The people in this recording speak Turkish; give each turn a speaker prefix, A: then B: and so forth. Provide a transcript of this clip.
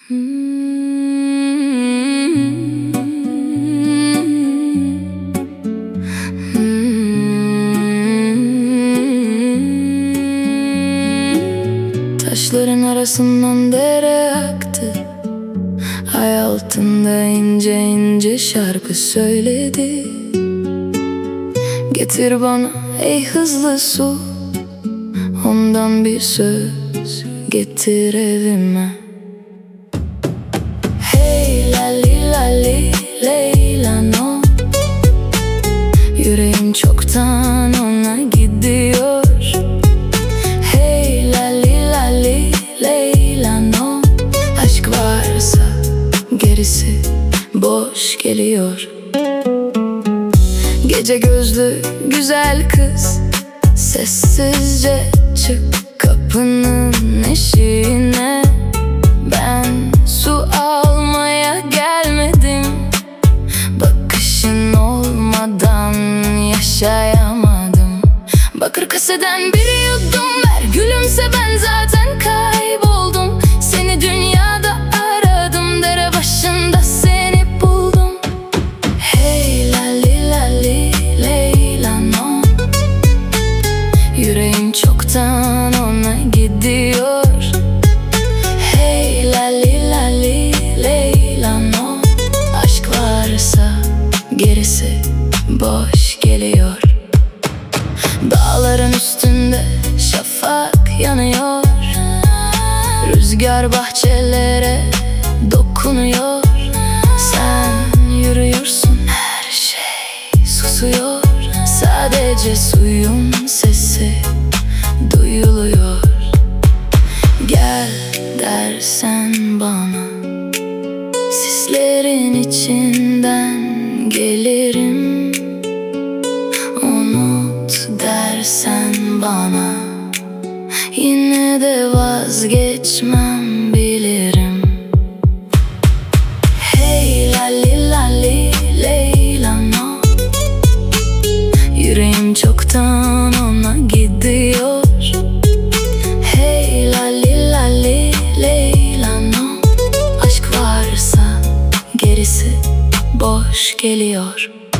A: Taşların arasından dere aktı, ay altında ince ince şarkı söyledi. Getir bana ey hızlı su, ondan bir söz getir evime. Hey lali lali Leyla no, yüreğim çoktan ona gidiyor. Hey lali lali Leyla no, aşk varsa gerisi boş geliyor. Gece gözlü güzel kız, sessizce çık kapının eşiğine. Ben su almaya gelmedim, bakışın olmadan yaşayamadım. Bakır kaseden bir yudum ver, gülümse ben zaten kayboldum. Seni dünyada aradım, dere başında seni buldum. Hey lali lali Leyla no, yüreğim çoktan ona gidiyor. Hey lali lali Leyla no, aşk varsa gerisi boş geliyor. Dağların üstünde şafak yanıyor, rüzgar bahçelere dokunuyor. Sen yürüyorsun, her şey susuyor, sadece suyun sesi duyuluyor. Gel dersen bana, sislerin içinden gelirim. Unut dersen bana, yine de vazgeçmem bilirim. Hey lali lali Leyla no, yüreğim çoktan ona gidiyor. Hey lali lali Leyla no, aşk varsa gerisi boş geliyor.